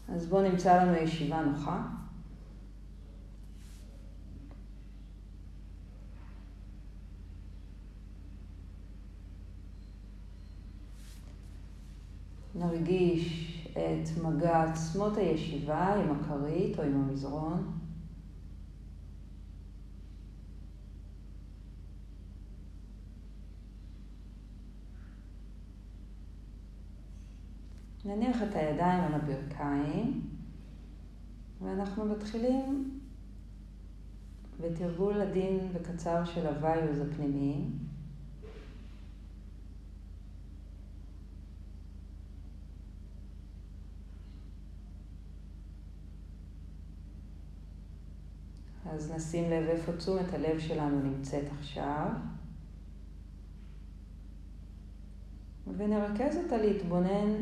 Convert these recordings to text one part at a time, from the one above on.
אז בואו נמצא לנו ישיבה נוחה. נרגיש את מגע עצמות הישיבה עם הכרית או עם המזרון. נניח את הידיים על הברכיים, ואנחנו מתחילים בתרגול עדין וקצר של הוויוז הפנימיים. אז נשים לב איפה תשומת הלב שלנו נמצאת עכשיו, ונרכז אותה להתבונן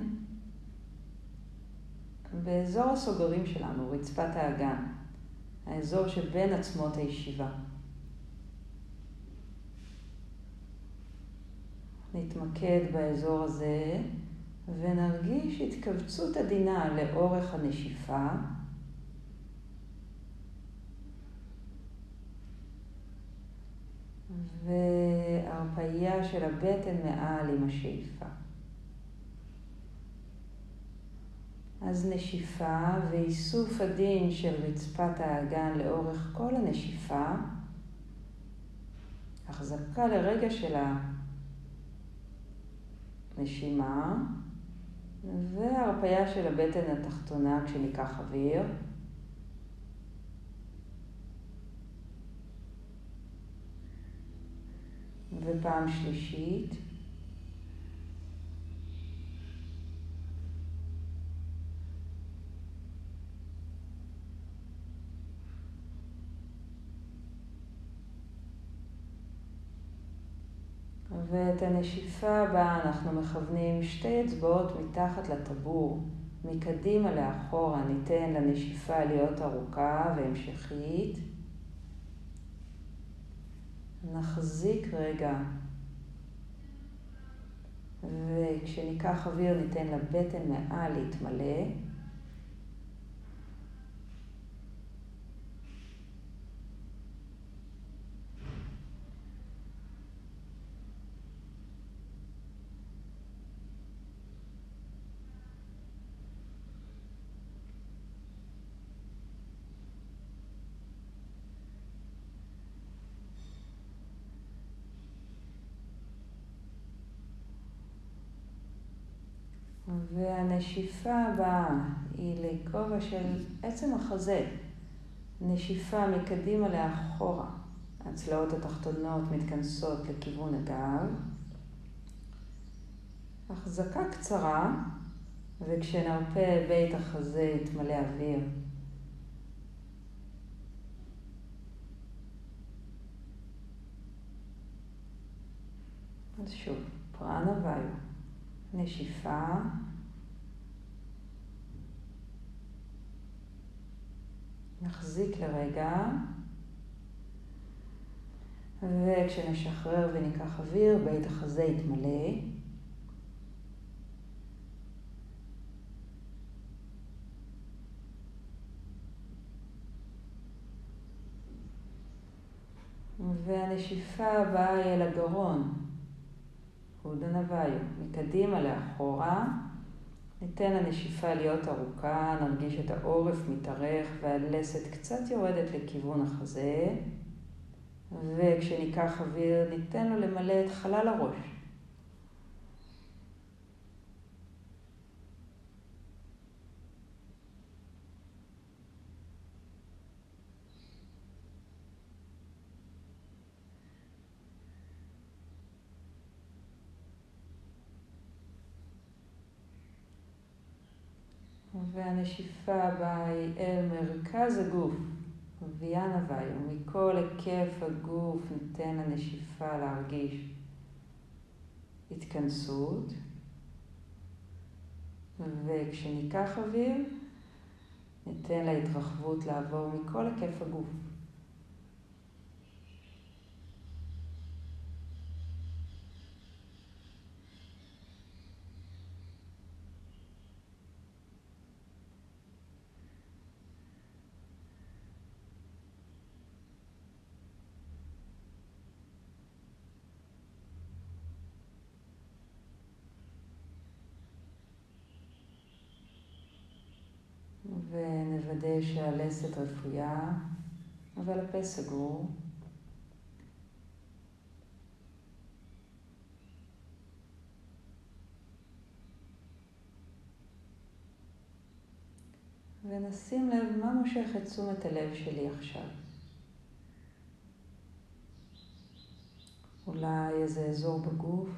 באזור הסוגרים שלנו, רצפת האגן, האזור שבין עצמות הישיבה. נתמקד באזור הזה ונרגיש התכווצות עדינה לאורך הנשיפה, והרפאיה של הבטן מעל עם השאיפה. אז נשיפה ואיסוף עדין של רצפת האגן לאורך כל הנשיפה, החזקה לרגע של הנשימה, והרפאיה של הבטן התחתונה כשניקח אוויר. ופעם שלישית. ואת הנשיפה הבאה אנחנו מכוונים שתי אצבעות מתחת לטבור, מקדימה לאחורה. ניתן לנשיפה להיות ארוכה והמשכית. נחזיק רגע, וכשניקח אוויר ניתן לבטן מעל להתמלא. והנשיפה הבאה היא לגובה של עצם החזה. נשיפה מקדימה לאחורה. הצלעות התחתונות מתכנסות לכיוון הגב. החזקה קצרה, וכשנרפה בית החזה יתמלא אוויר. אז שוב, פרנה ואיו. נשיפה, נחזיק לרגע, וכשנשחרר וניקח אוויר, בית החזה יתמלא. והנשיפה הבאה היא אל הגרון. הודנוויו, מקדימה לאחורה, ניתן לנשיפה להיות ארוכה, נרגיש את העורף מתארך והלסת קצת יורדת לכיוון החזה, וכשניקח אוויר ניתן לו למלא את חלל הראש. והנשיפה הבאה היא אל מרכז הגוף, ויאנוויו, מכל היקף הגוף ניתן לנשיפה להרגיש התכנסות, וכשניקח אוויר ניתן להתרחבות לעבור מכל היקף הגוף. ונוודא שהלסת רפויה, אבל הפה סגור. ונשים לב מה מושך את תשומת הלב שלי עכשיו. אולי איזה אזור בגוף.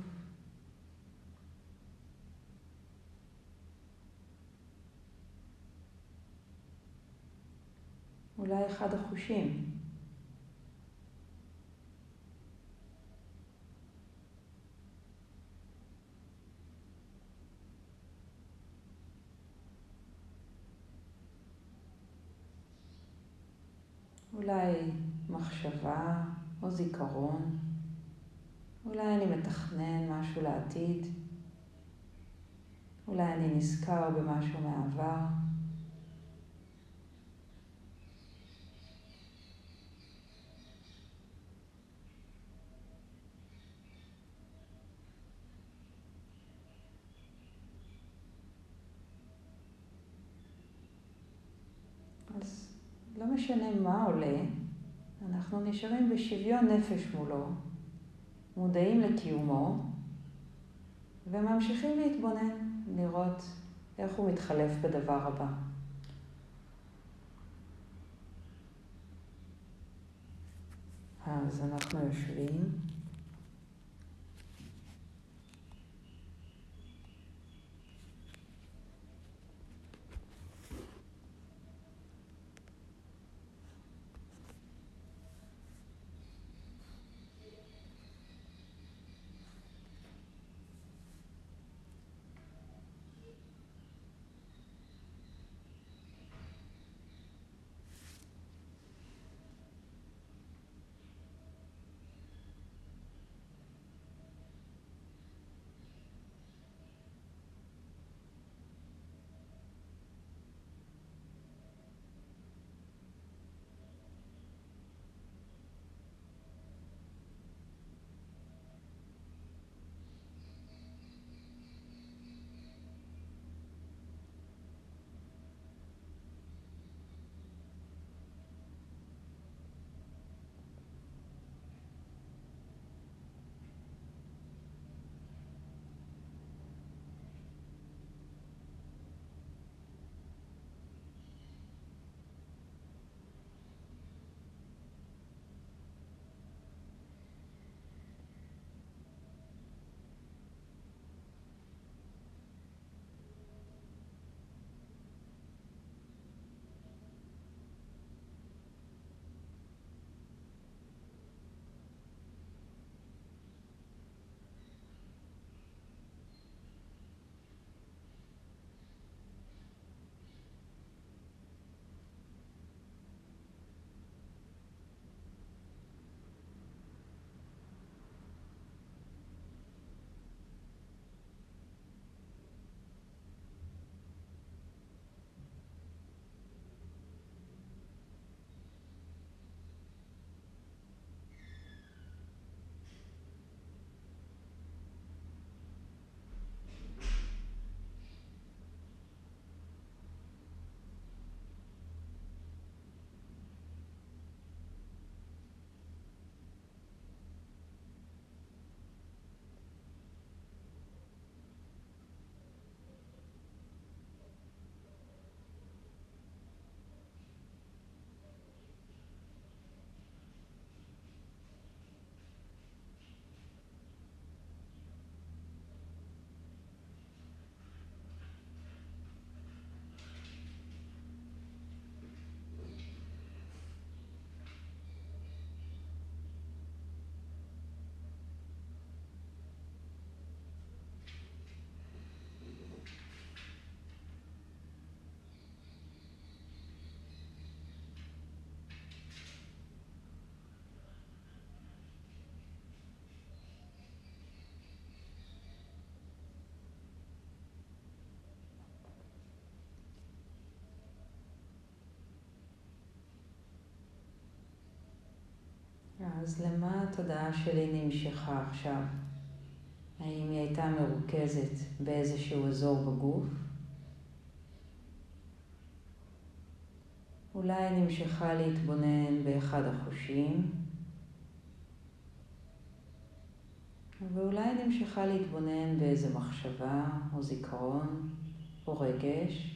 אולי אחד החושים. אולי מחשבה או זיכרון. אולי אני מתכנן משהו לעתיד. אולי אני נזכר במשהו מהעבר. אז לא משנה מה עולה, אנחנו נשארים בשוויון נפש מולו, מודעים לקיומו, וממשיכים להתבונן, לראות איך הוא מתחלף בדבר הבא. אז אנחנו יושבים. אז למה התודעה שלי נמשכה עכשיו? האם היא הייתה מרוכזת באיזשהו אזור בגוף? אולי נמשכה להתבונן באחד החושים, ואולי נמשכה להתבונן באיזה מחשבה או זיכרון או רגש.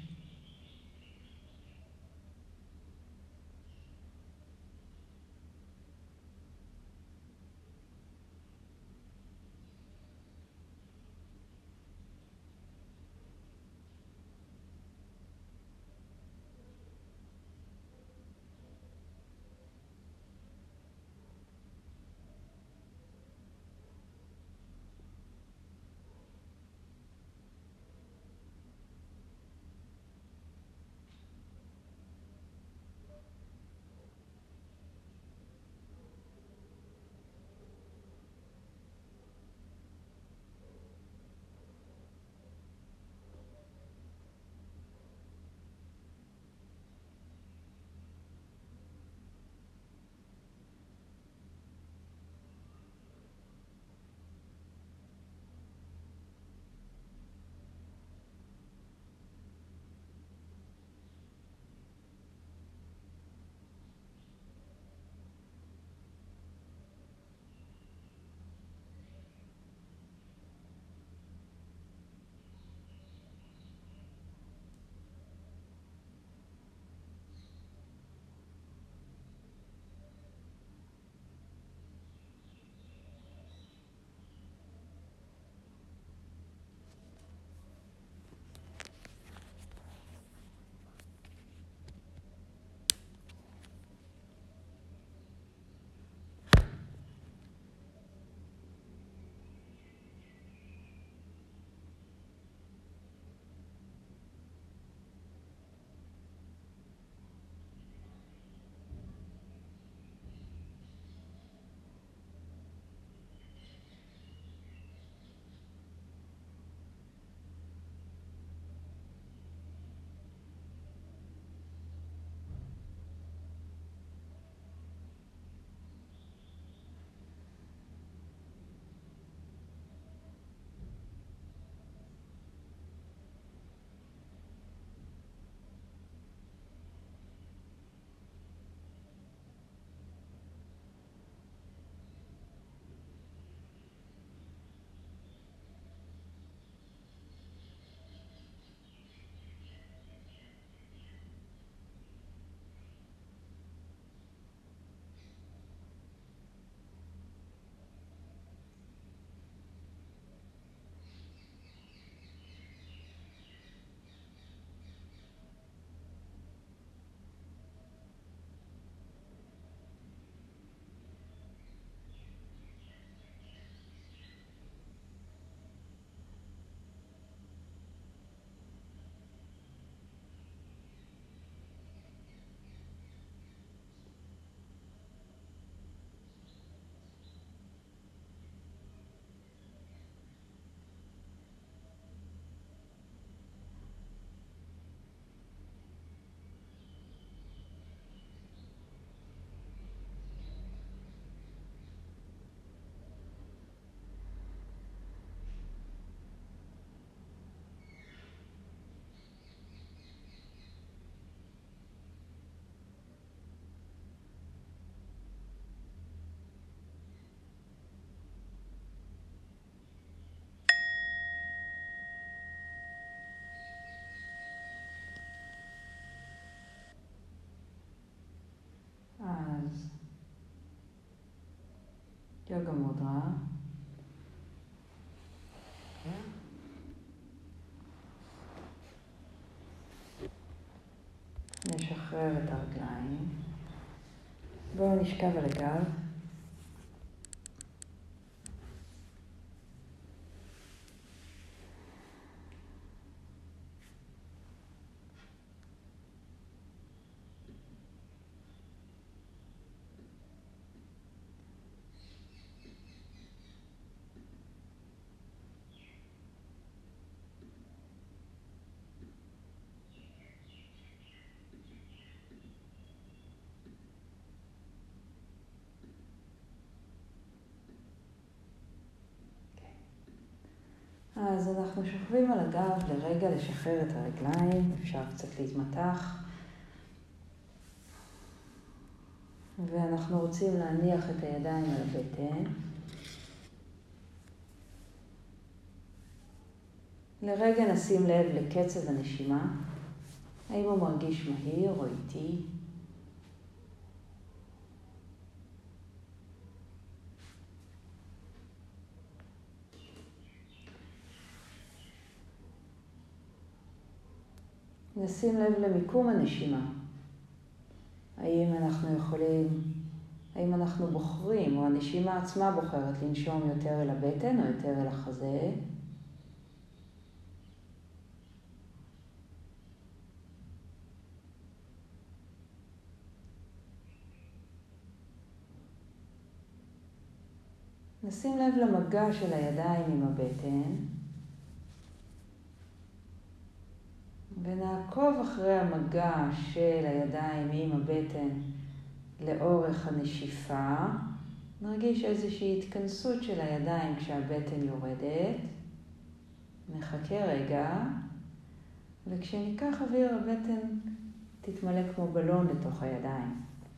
אז יוגה מודרה. נשחרר את הרגליים. בואו נשכב על הגב. אז אנחנו שוכבים על הגב לרגע לשחרר את הרגליים, אפשר קצת להתמתח. ואנחנו רוצים להניח את הידיים על הבטן. לרגע נשים לב לקצב הנשימה. האם הוא מרגיש מהיר או איטי? נשים לב למיקום הנשימה. האם אנחנו בוחרים, או הנשימה עצמה בוחרת לנשום יותר אל הבטן או יותר אל החזה? נשים לב למגע של הידיים עם הבטן, ונעקוב אחרי המגע של הידיים עם הבטן לאורך הנשיפה. נרגיש איזושהי התכנסות של הידיים כשהבטן יורדת. נחכה רגע, וכשניקח אוויר הבטן תתמלא כמו בלון לתוך הידיים.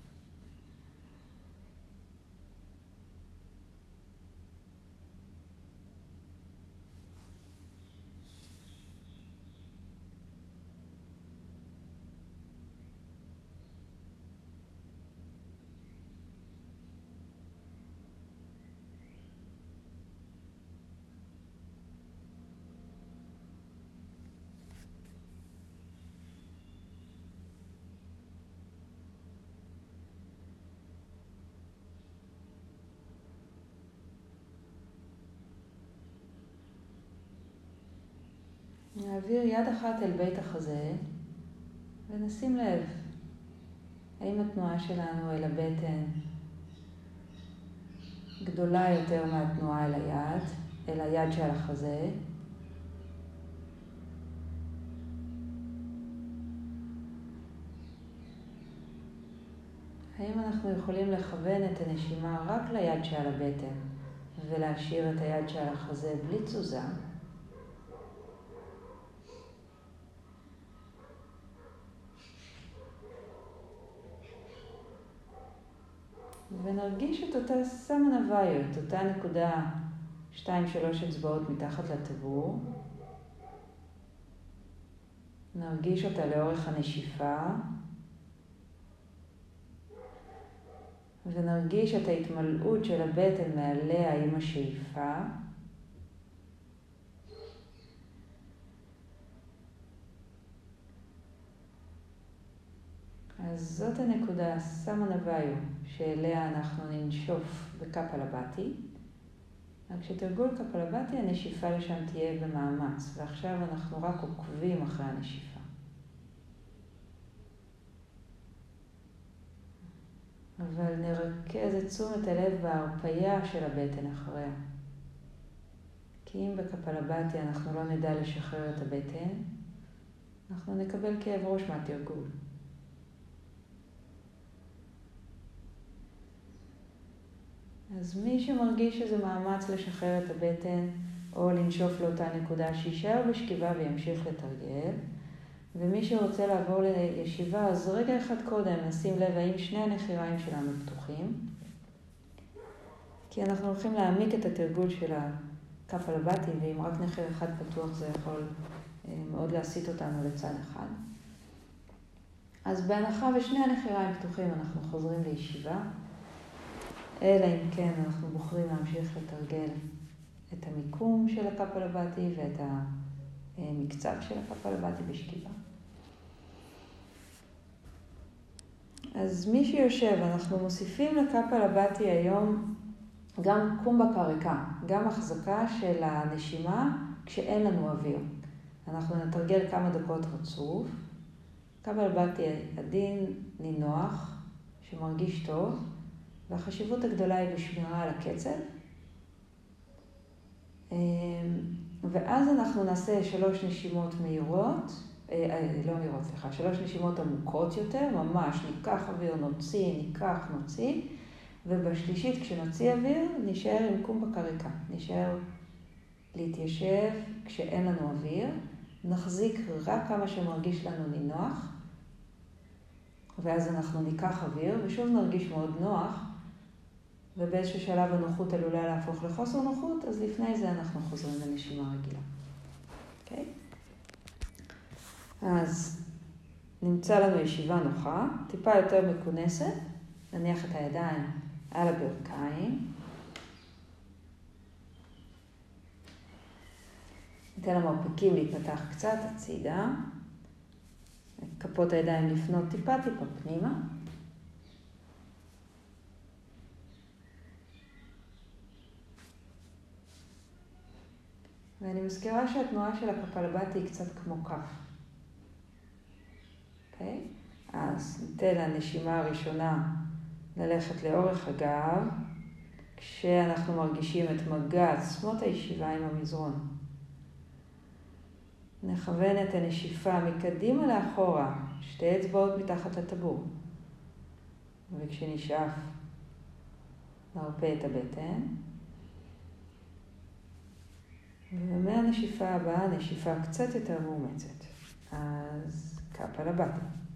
נעביר יד אחת אל בית החזה ונשים לב האם התנועה שלנו אל הבטן גדולה יותר מהתנועה אל היד של החזה. האם אנחנו יכולים לכוון את הנשימה רק ליד שעל הבטן ולהשאיר את היד שעל החזה בלי תזוזה? ונרגיש את אותה סמנוויו, את אותה נקודה 2-3 אצבעות מתחת לטבור. נרגיש אותה לאורך הנשיפה. ונרגיש את ההתמלאות של הבטן מעליה עם השאיפה. אז זאת הנקודה, סמנוויו, שאליה אנחנו ננשוף בקפלבאטי. רק שתרגול קפלבאטי, הנשיפה לשם תהיה במאמץ, ועכשיו אנחנו רק עוקבים אחרי הנשיפה. אבל נרכז את תשומת הלב בהרפאיה של הבטן אחריה. כי אם בקפלבאטי אנחנו לא נדע לשחרר את הבטן, אנחנו נקבל כאב ראש מהתרגול. אז מי שמרגיש שזה מאמץ לשחרר את הבטן או לנשוף לאותה נקודה, שישאר בשכיבה וימשיך לתרגל. ומי שרוצה לעבור לישיבה, אז רגע אחד קודם נשים לב האם שני הנחיריים שלנו פתוחים. כי אנחנו הולכים להעמיק את התרגול של הקפלבאטי, ואם רק נחיר אחד פתוח זה יכול מאוד להסיט אותנו לצד אחד. אז בהנחה ושני הנחיריים פתוחים אנחנו חוזרים לישיבה. אלא אם כן אנחנו בוחרים להמשיך לתרגל את המיקום של הקפלבאטי ואת המקצב של הקפלבאטי בשכיבה. אז מי שיושב, אנחנו מוסיפים לקפלבאטי היום גם קומבה קריקה, גם החזקה של הנשימה כשאין לנו אוויר. אנחנו נתרגל כמה דקות רצוף. קפלבאטי עדין, נינוח, שמרגיש טוב. והחשיבות הגדולה היא בשמירה על הקצב. ואז אנחנו נעשה 3 נשימות מהירות, 3 נשימות עמוקות יותר, ממש ניקח אוויר, נוציא, ובשלישית כשנוציא אוויר נשאר עם קומבה קריקה, נשאר להתיישב כשאין לנו אוויר, נחזיק רק כמה שמרגיש לנו נינוח, ואז אנחנו ניקח אוויר, ושוב נרגיש מאוד נוח, ובאיזשהו שלב הנוחות עלולה להפוך לחוסר נוחות, אז לפני זה אנחנו חוזרים לנשימה רגילה. אוקיי? אז נמצא לנו ישיבה נוחה, טיפה יותר מכונסת, נניח את הידיים על הברכיים. ניתן למרפקים להתפתח קצת הצידה. כפות הידיים לפנות טיפה פנימה. ואני מזכירה שהתנועה של הקפלבט היא קצת כמו כף. אוקיי? אז ניתן לנשימה הראשונה ללכת לאורך הגב, כשאנחנו מרגישים את מגע עצמות הישיבה עם המזרון. נכוון את הנשיפה מקדימה לאחורה, שתי אצבעות מתחת לטבור. וכשנשאף, נרפה את הבטן. ומהנשיפה הבאה, נשיפה קצת יותר מאומצת. אז קפלבט.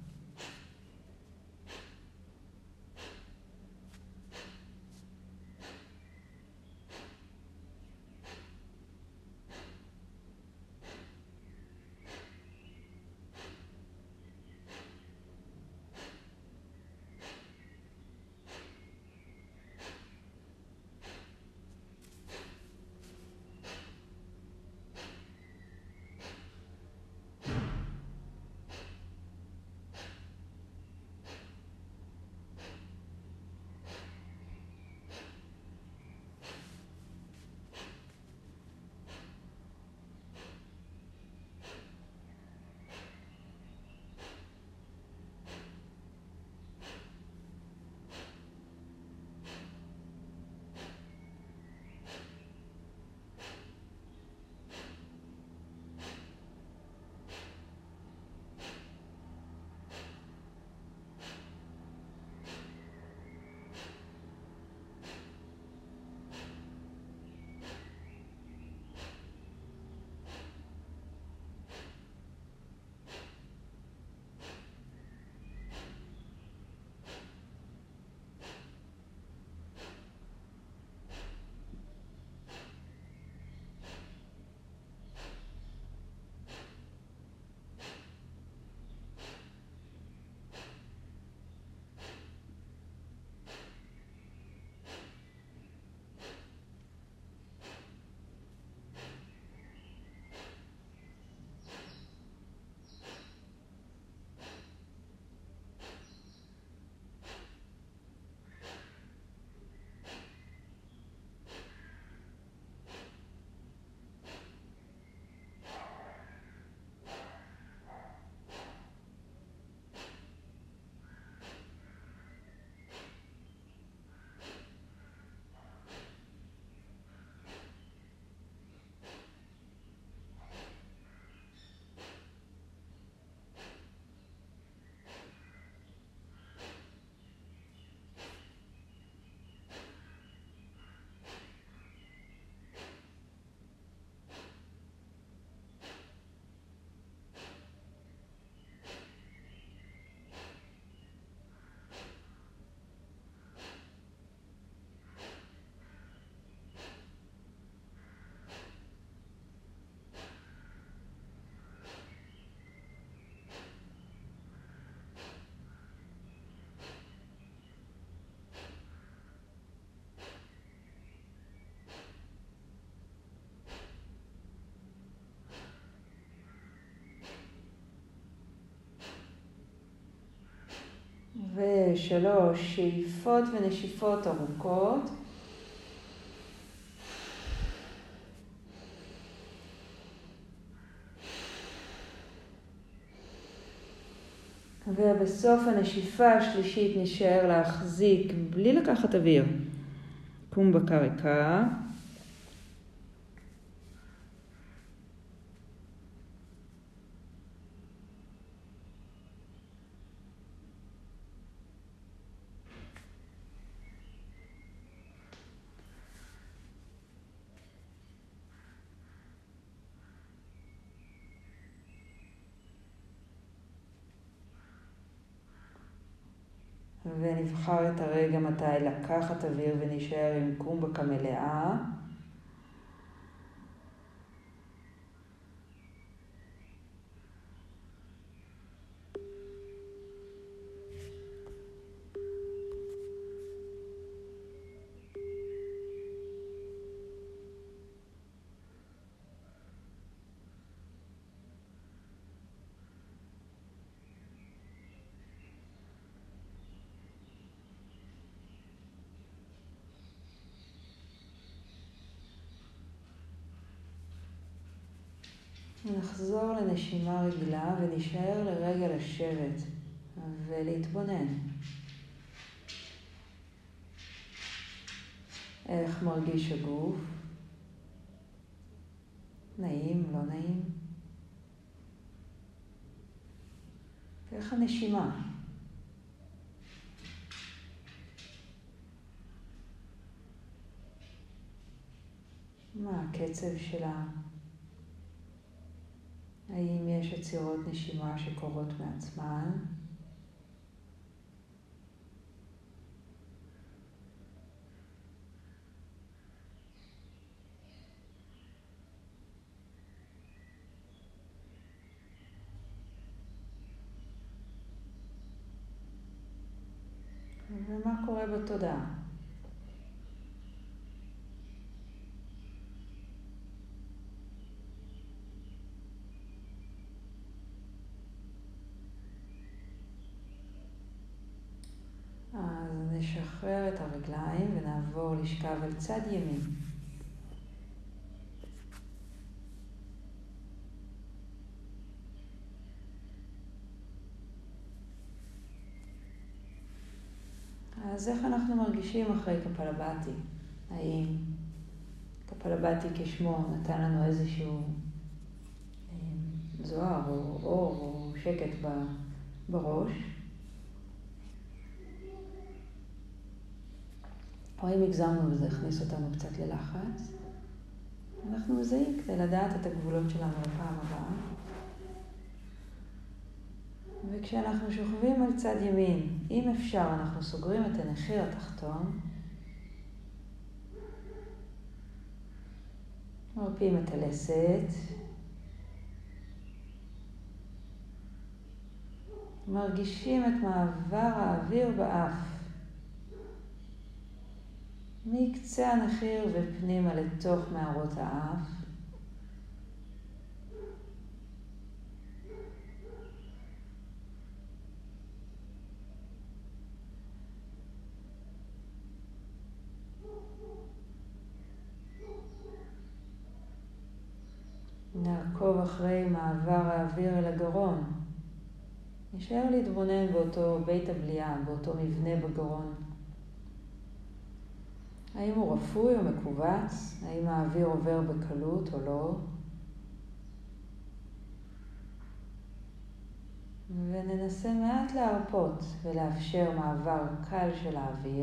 ושלוש, שאיפות ונשיפות ארוכות. ובסוף הנשיפה השלישית נשאר להחזיק בלי לקחת אוויר. קומבקה ריקה. ונבחר את הרגע מתי לקחת אוויר ונשאר עם קומבקה מלאה. נחזור לנשימה רגילה ונשאר לרגע לשבת ולהתבונן. איך מרגיש הגוף? נעים, לא נעים? ואיך הנשימה? מה הקצב שלה? האם יש עצירות נשימה שקורות מעצמן? ומה קורה בתודעה? אז נשחרר את הרגליים ונעבור לשכב על צד ימין. אז איך אנחנו מרגישים אחרי קפלבאתי? האם קפלבאתי כשמו נתן לנו איזשהו זוהר או אור או שקט בראש? או אם הגזמנו וזה הכניס אותנו קצת ללחץ? אנחנו מזהים כדי לדעת את הגבולות שלנו לפעם הבאה. וכשאנחנו שוכבים על צד ימין, אם אפשר, אנחנו סוגרים את הנחיר התחתון, מרפים את הלסת, מרגישים את מעבר האוויר באף, מקצה הנחיר ופנימה לתוך מערות האף. נעקוב אחרי מעבר האוויר אל הגרון. נשאר להתבונן באותו בית הבליעה, באותו מבנה בגרון. האם הוא רפוי או מקובץ? האם האוויר עובר בקלות או לא? וננסה מעט להרפות ולאפשר מעבר קל של האוויר.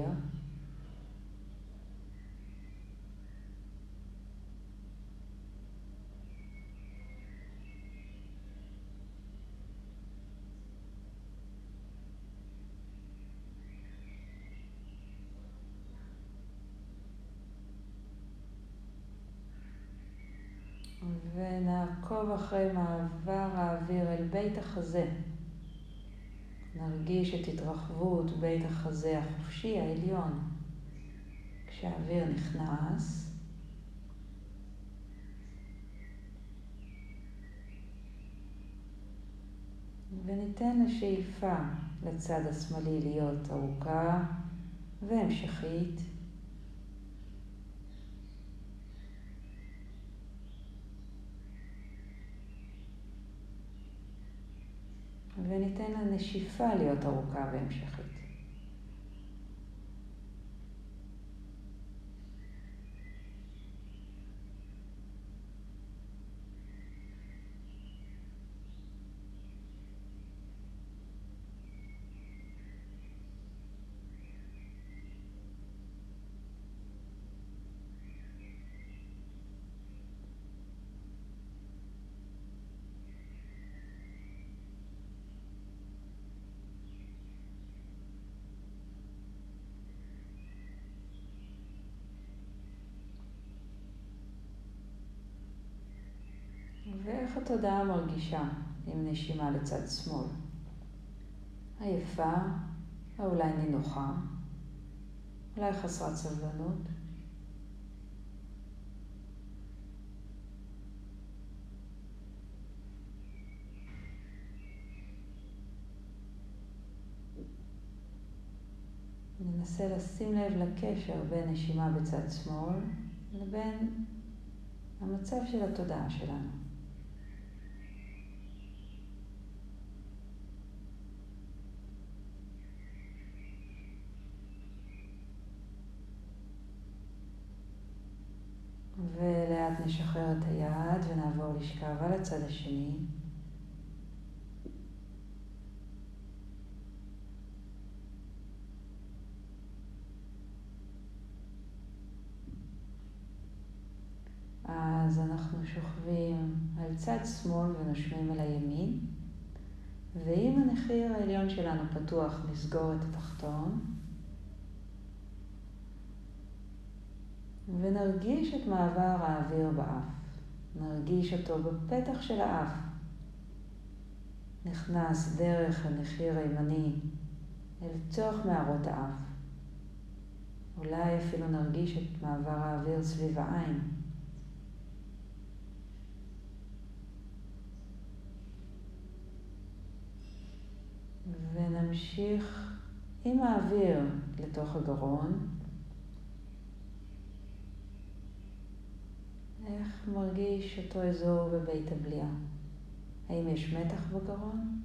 ונעקוב אחרי מעבר האוויר אל בית החזה. נרגיש את התרחבות בית החזה החופשי העליון. כשהאוויר נכנס, וניתן לשאיפה לצד השמאלי להיות ארוכה והמשכית. וניתן לנשיפה להיות ארוכה והמשכית. ואיך התודעה מרגישה עם נשימה לצד שמאל. עייפה, או אולי נינוחה, אולי חסרת סבלנות. ננסה לשים לב לקשר בין נשימה בצד שמאל לבין המצב של התודעה שלנו. ולאט נשחרר את היד ונעבור לשכב על הצד השני. אז אנחנו שוכבים על צד שמאל ונושמים אל הימין, ואם הנחיר העליון שלנו פתוח נסגור את התחתון, ונרגיש את מעבר האוויר באף. נרגיש אותו בפתח של האף. נכנס דרך הנחיר הימני אל תוך מערות האף. אולי אפילו נרגיש את מעבר האוויר סביב העין. ונמשיך עם האוויר לתוך הגרון. איך מרגיש אותו אזור בבית הבליעה? האם יש מתח בגרון?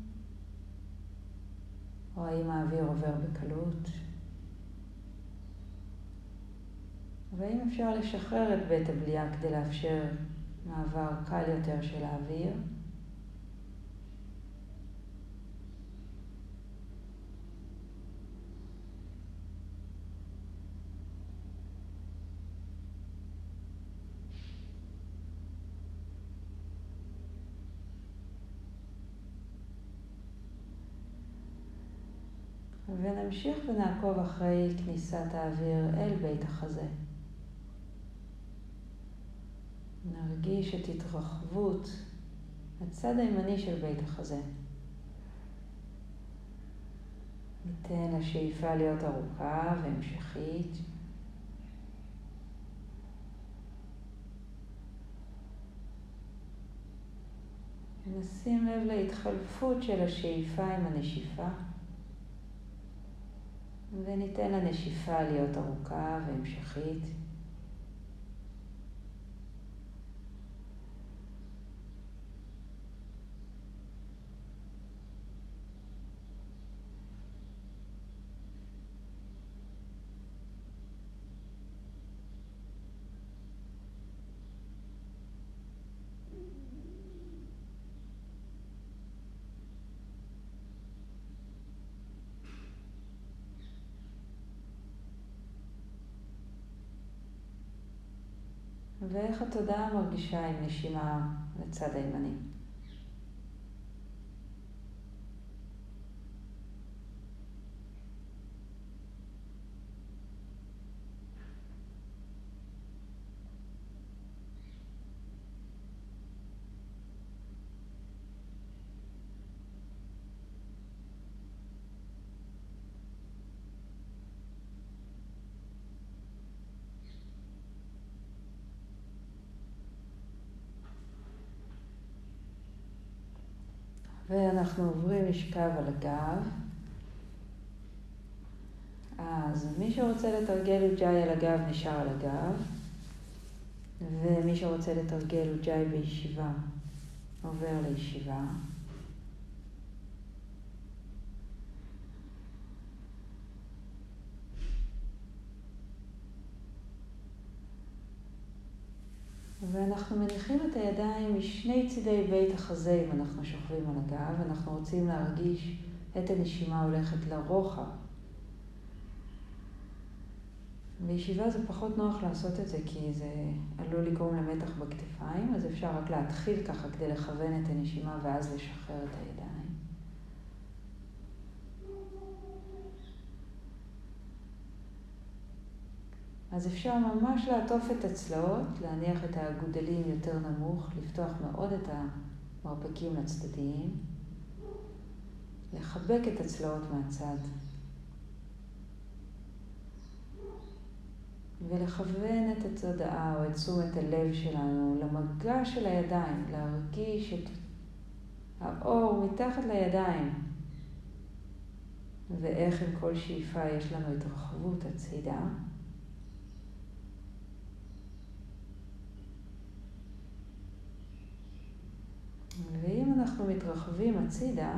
או האם האוויר עובר בקלות? והאם אפשר לשחרר את בית הבליעה כדי לאפשר מעבר קל יותר של האוויר? ונמשיך ונעקוב אחרי כניסת האוויר אל בית החזה. נרגיש את התרחבות הצד הימני של בית החזה. ניתן לשאיפה להיות ארוכה והמשכית. נשים לב להתחלפות של השאיפה עם הנשיפה. וניתן לנשיפה להיות ארוכה והמשכית. ואיך התודעה מרגישה עם נשימה לצד הימני. ואנחנו עוברים לשכב על הגב. אז מי שרוצה לתרגל אוג'אי על הגב נשאר על הגב, ומי שרוצה לתרגל אוג'אי בישיבה עובר לישיבה. ואנחנו מניחים את הידיים משני צידי בית החזה אם אנחנו שוכבים על הגב. אנחנו רוצים להרגיש את הנשימה הולכת לרוחב. בישיבה זה פחות נוח לעשות את זה כי זה עלול לגרום למתח בכתפיים, אז אפשר רק להתחיל ככה כדי לכוון את הנשימה ואז לשחרר את הידיים. אז אפשר ממש לעטוף את הצלעות, להניח את הגודלים יותר נמוך, לפתוח מאוד את המרפקים לצדדים, לחבק את הצלעות מהצד. ולכוון את התודעה או את תשומת הלב שלנו למגע של הידיים, להרגיש את האור מתחת לידיים, ואיך עם כל שאיפה יש לנו התרחבות הצידה. ואם אנחנו מתרחבים הצידה,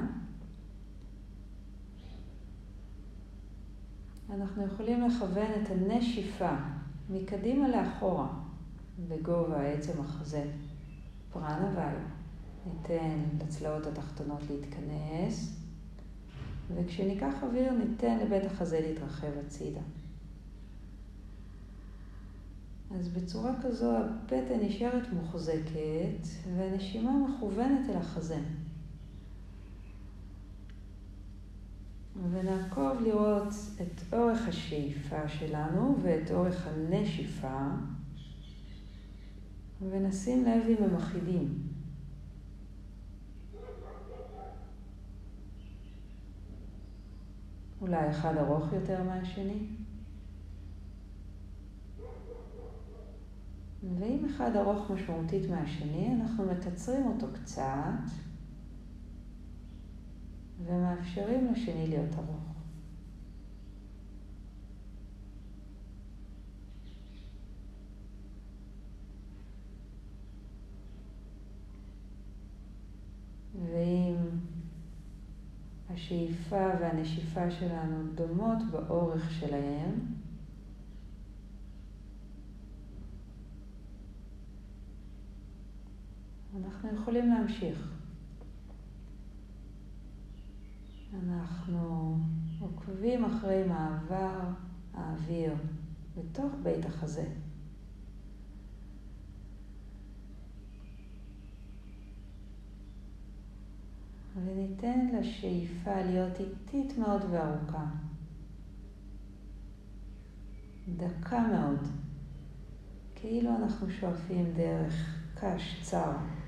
אנחנו יכולים לכוון את הנשיפה מקדימה לאחורה בגובה עצם החזה, פרנה ואיו. ניתן לצלעות התחתונות להתכנס, וכשניקח אוויר ניתן לבית החזה להתרחב הצידה. אז בצורה כזו הבטן נשארת מוחזקת והנשימה מכוונת אל החזה. ונעקוב לראות את אורך השאיפה שלנו ואת אורך הנשיפה, ונשים לב אם הם אחידים. אולי אחד ארוך יותר מהשני. ואם אחד ארוך משמעותית מהשני, אנחנו מקצרים אותו קצת ומאפשרים לשני להיות ארוך. ואם השאיפה והנשיפה שלנו דומות באורך שלהם, אנחנו יכולים להמשיך. אנחנו עוקבים אחרי מעבר האוויר בתוך בית החזה. וניתן לשאיפה להיות איטית מאוד וארוכה. דקה מאוד. כאילו אנחנו שואפים דרך קש צר.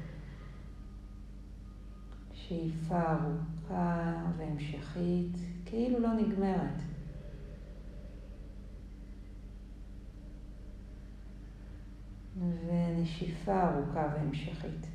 שאיפה ארוכה והמשכית, כאילו לא נגמרת. ונשיפה ארוכה והמשכית.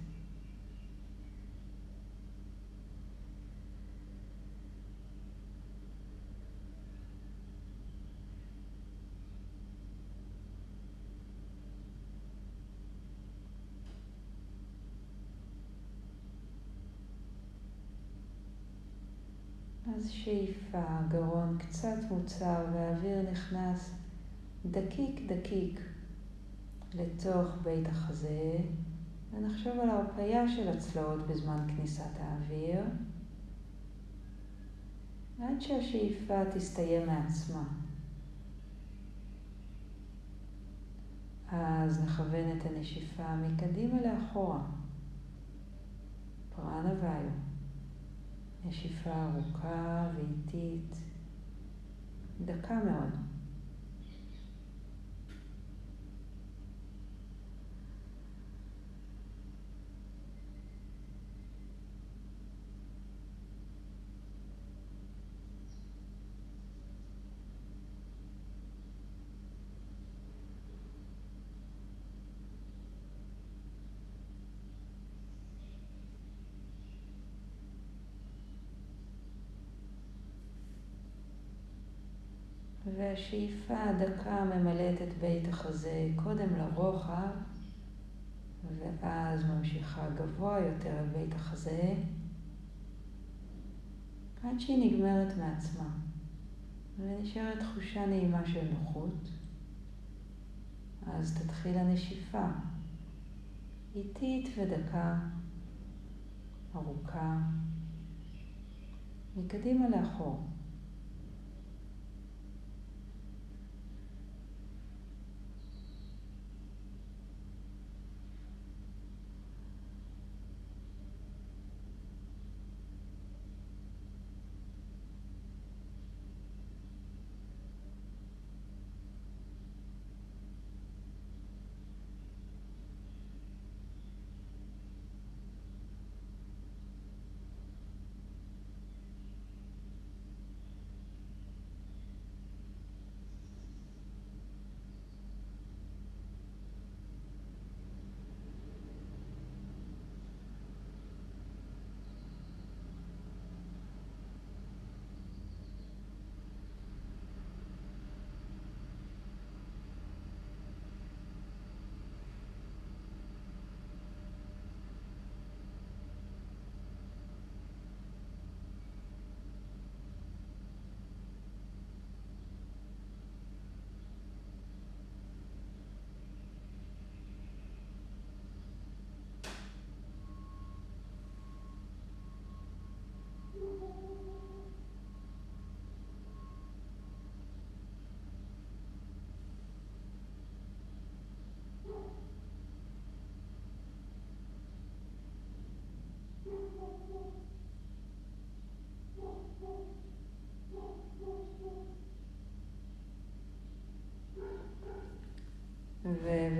אז שאיפה, גרון קצת מוצר והאוויר נכנס דקיק דקיק לתוך בית החזה, ונחשוב על ההרפיה של הצלעות בזמן כניסת האוויר, עד שהשאיפה תסתיים מעצמה. אז נכוון את הנשיפה מקדימה לאחורה, פרנה ואיו. נשיפה ארוכה ואיטית, דקה מאוד. והשאיפה הדקה ממלאת את בית החזה קודם לרוחב, ואז ממשיכה גבוה יותר את בית החזה, עד שהיא נגמרת מעצמה, ונשארת תחושה נעימה של נוחות. אז תתחיל הנשיפה, איטית ודקה, ארוכה, מקדימה לאחור.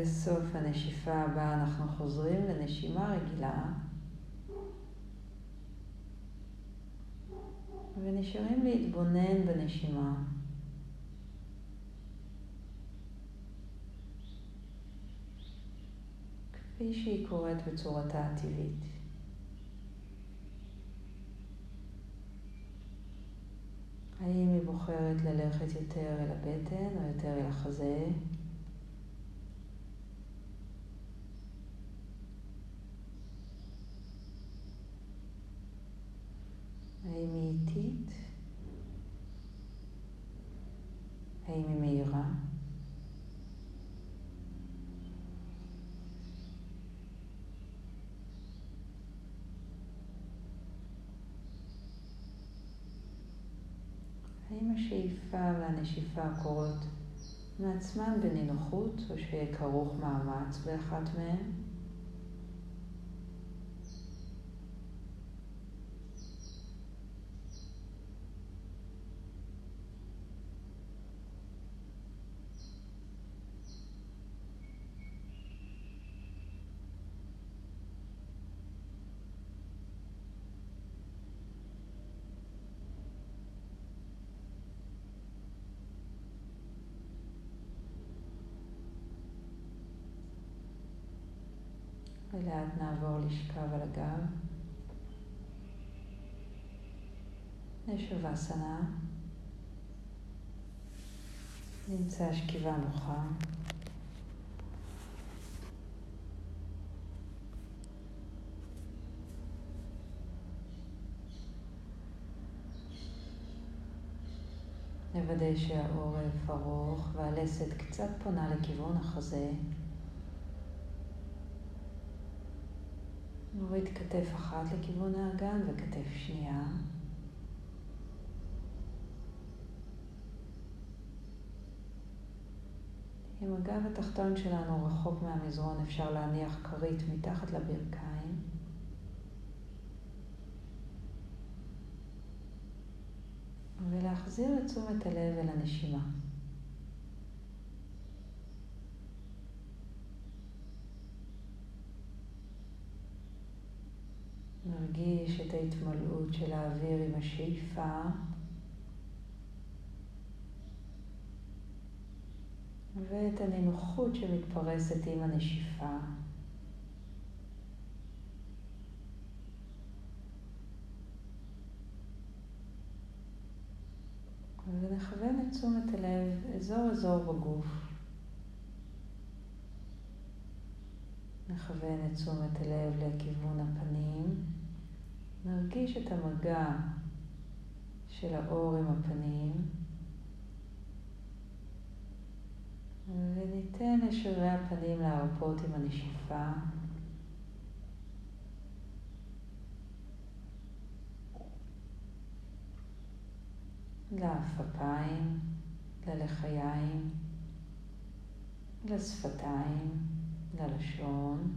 ובסוף הנשיפה הבאה אנחנו חוזרים לנשימה רגילה. ונשארים להתבונן בנשימה. כפי שהיא קורית בצורתה הטבעית. האם היא בוחרת ללכת יותר אל הבטן או יותר אל החזה? האם היא איטית? האם היא מהירה? האם השאיפה והנשיפה קורות מעצמן בנינוחות או שכרוך מאמץ באחת מהן? ולאט נעבור לשכב על הגב. נשוואסנה. נמצא שכיבה נוחה. נוודא שהעורף ארוך והלסת קצת פונה לכיוון החזה. נוריד כתף אחת לכיוון האגן וכתף שנייה. עם הגב התחתון שלנו רחוק מהמזרון אפשר להניח כרית מתחת לברכיים. ולהחזיר את תשומת הלב אל הנשימה. נרגיש את ההתמלאות של האוויר עם השאיפה ואת הנינוחות שמתפרסת עם הנשיפה. ונכוון את תשומת הלב אזור בגוף. נכוון את תשומת הלב לכיוון הפנים. נרגיש את המגע של האור עם הפנים. וניתן לשרירי הפנים להרפות עם הנשיפה. לאפיים, ללחיים, לשפתיים, ללשון.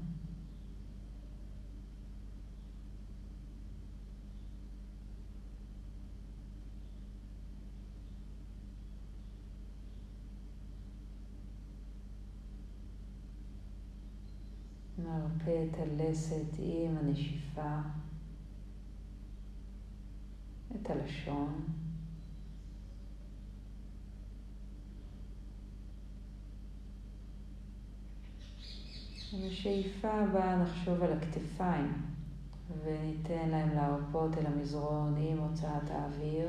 נרפא את הלסת עם הנשיפה, את הלשון. בשאיפה הבאה נחשוב על הכתפיים וניתן להם להרפות אל המזרון עם הוצאת האוויר.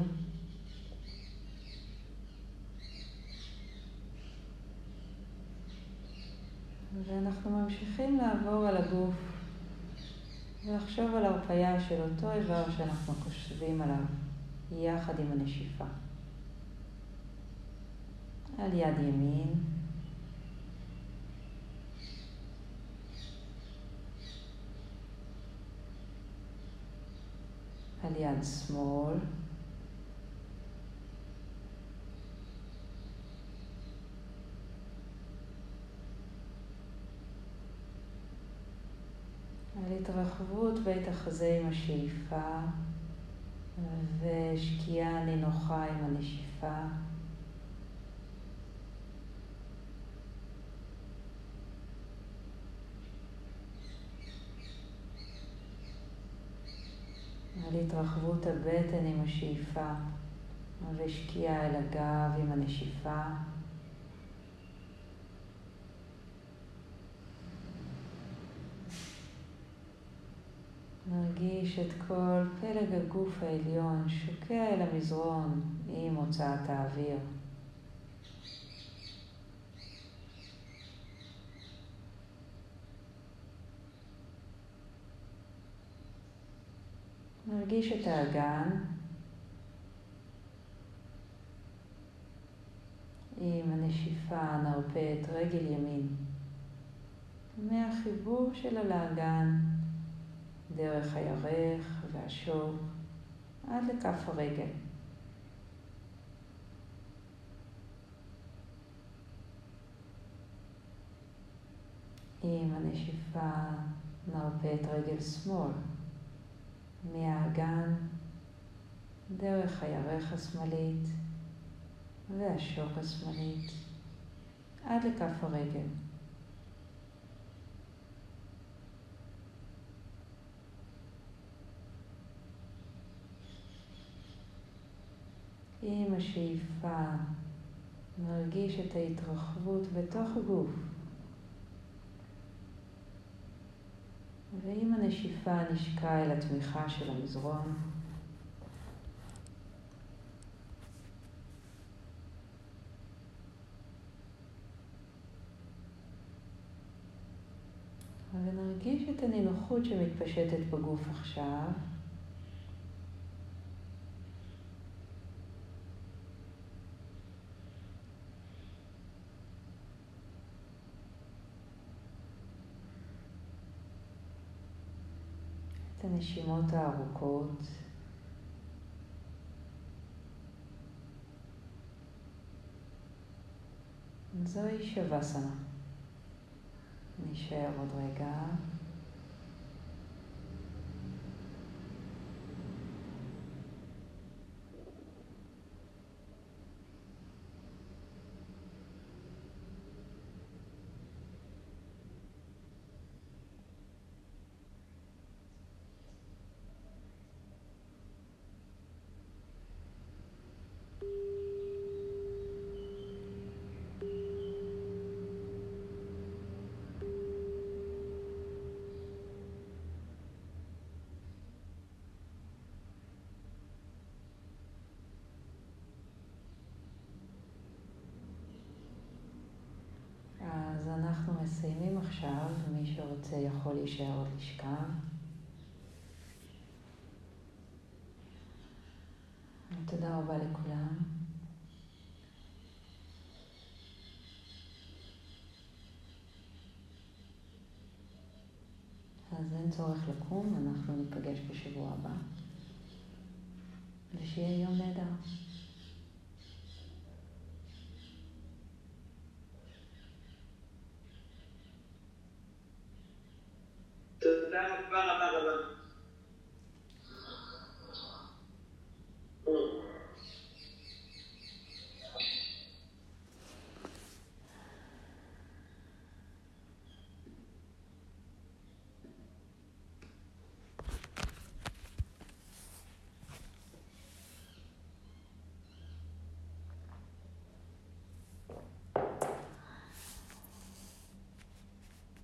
ואנחנו ממשיכים לעבור על הגוף ולחשוב על הרפאיה של אותו איבר שאנחנו חושבים עליו יחד עם הנשיפה. על יד ימין, על יד שמאל, על התרחבות בית החזה עם השאיפה ושקיעה נינוחה עם הנשיפה. של התרחבות הבטן עם השאיפה ושקיעה אל הגב עם הנשיפה. נרגיש את כל פלג הגוף העליון שוקע אל המזרון עם הוצאת האוויר. נרגיש את האגן עם הנשיפה נרפה את רגל ימין. מהחיבור שלה לאגן דרך הירך והשוק עד לכף הרגל. עם הנשיפה נרפה את רגל שמאל. מהאגן דרך הירך השמאלית והשוק השמאלית עד לכף הרגל. עם השאיפה נרגיש את ההתרחבות בתוך הגוף. ועם הנשיפה נשקע אל התמיכה של המזרון. ונרגיש את הנינוחות שמתפשטת בגוף עכשיו. את הנשימות הארוכות. זוהי שווסנה. נשאר עוד רגע. אז אנחנו מסיימים עכשיו, מי שרוצה יכול להישאר עוד לשכב. תודה רבה לכולם. אז אין צורך לקום, אנחנו ניפגש בשבוע הבא. ושיהיה יום נהדר. תודה רבה רבה רבה.